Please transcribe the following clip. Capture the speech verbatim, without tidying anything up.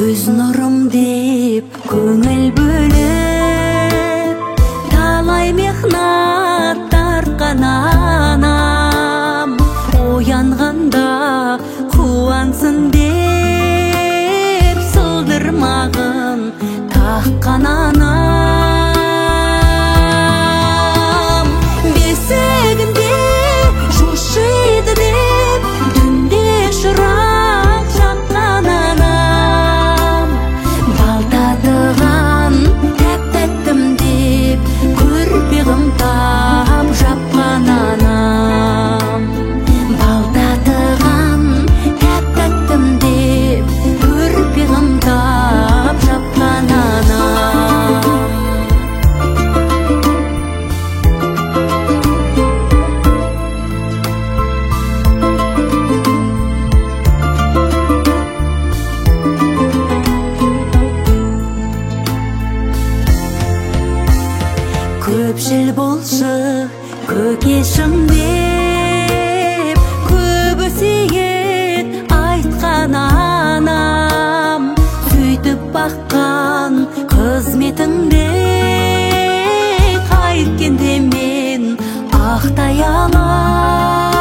көз нұрым деп көңіл бөліп, талай мехнат тартқан анам, оянғанда қуансын деп сылдырмағын таққан анам. Бесігінде жошиды деп түнде шырақ жаққан анам, балтадыған тәп-тәттім деп көрпе қымтап жапқан анам, балтадыған тәп-тәттім деп көрпе қымтап жапқан анам. Көпшіл болшы көкешім деп көп өсиет айтқан анам, сөйтіп баққан қызметіңде қайткенде мен ақтай алам.